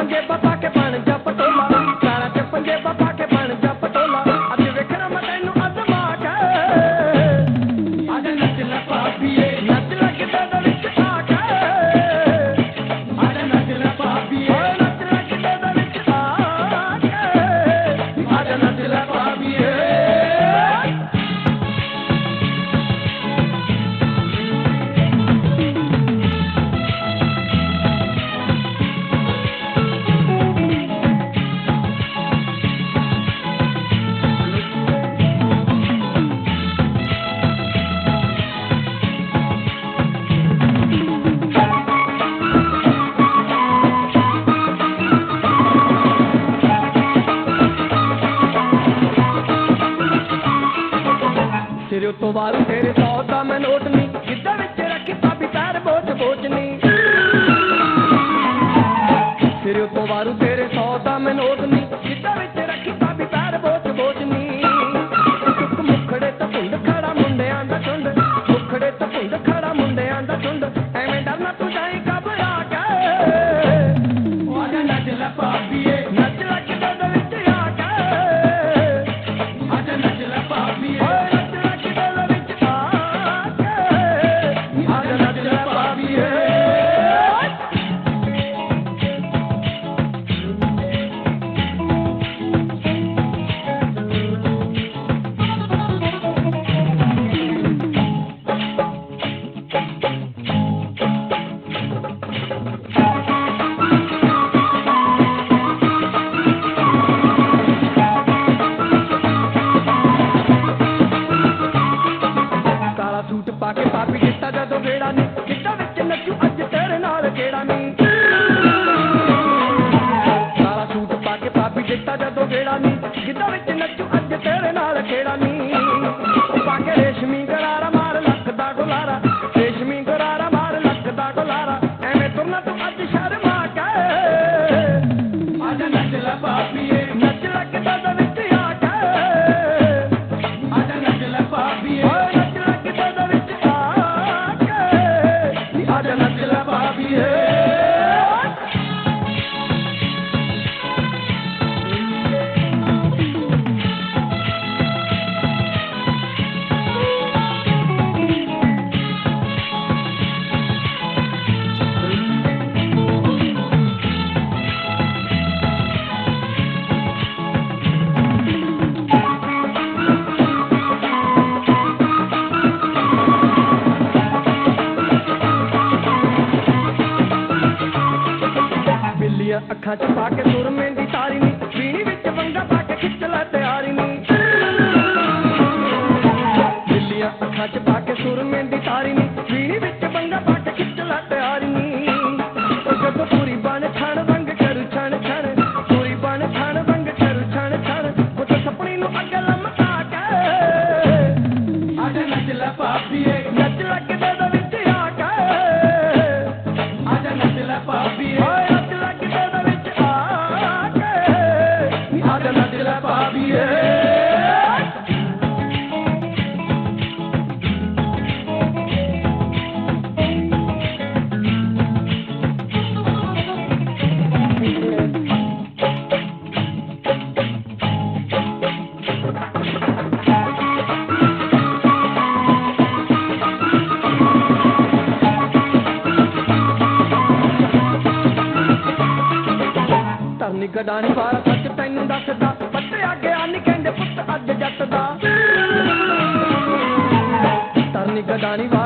पंजेबा पाके बन जा पटोला, काला च पंजेबा पाके बन जा पटोला। अज वेखना मैं तैनू अजमा के, आजा नच ले भाभीए, नच ले किते दे विच आके, आजा नच ले भाभीए, नच ले किते दे विच आके, आजा नच ले भाभीए। तेरे तो वारू तेरे 100 दा मैं नोट नी, गिद्धा विच रखी भाभी पैर बोझ बोझ नी। तेरे तो वारू तेरे 100 दा मैं नोट नी, गिद्धा विच रखी भाभी पैर बोझ बोझ नी। चुक मुखड़े तो भुंड खड़ा मुंडियां दा झुंड, मुखड़े तो भुंड खड़ा मुंडियां दा झुंड। एवें डरना तू जाई घबरा के, आजा नच ले भाभीए, नच ले किते दे विच आके, आजा नच ले भाभीए। सूट पाके भाभी गिट्टा जदों गेड़ा नी, गिट्टा विच नचू अज तेरे नाल गेड़ा नी। काला सूट पाके भाभी गिट्टा जदों गेड़ा नी, गिट्टा विच नचू अज तेरे नाल गेड़ा नी। पाके रेशमी गरारा मार लक दा गुलारा, रेशमी गरारा मार लक दा गुलारा। एवें तुरना तू अज शर्मा के, आजा नच ले भाभीए, नच ले किते दे विच आके, आजा नच ले भाभीए, नच ले किते दे विच आके, आजा नच ले भाभीए। बिल्लियां अखां च पाके सुरमे दी तारी नी, वीणी विच वंगा पाके खिच लै तैयारी नी। बिल्लियां अखां च पाके सुरमे दी तारी नी, वीणी विच वंगा पाके खिच लै तैयारी नी। जदों पूरी बन छण रंग करू छण छण, पूरी बन छण रंग करू छण छण। मुझ सपनी नू अग लमका के, आजा नच ले भाभीए, नच ले किते दे विच आके, आजा नच ले भाभीए, नच ले किते दे विच आके, आजा नच ले भाभीए। तरनी गडानी वाला सच तैनू दसदा, पत्ते आगे आनी कहंदे पुत्त अज जट दा। तरनी गडानी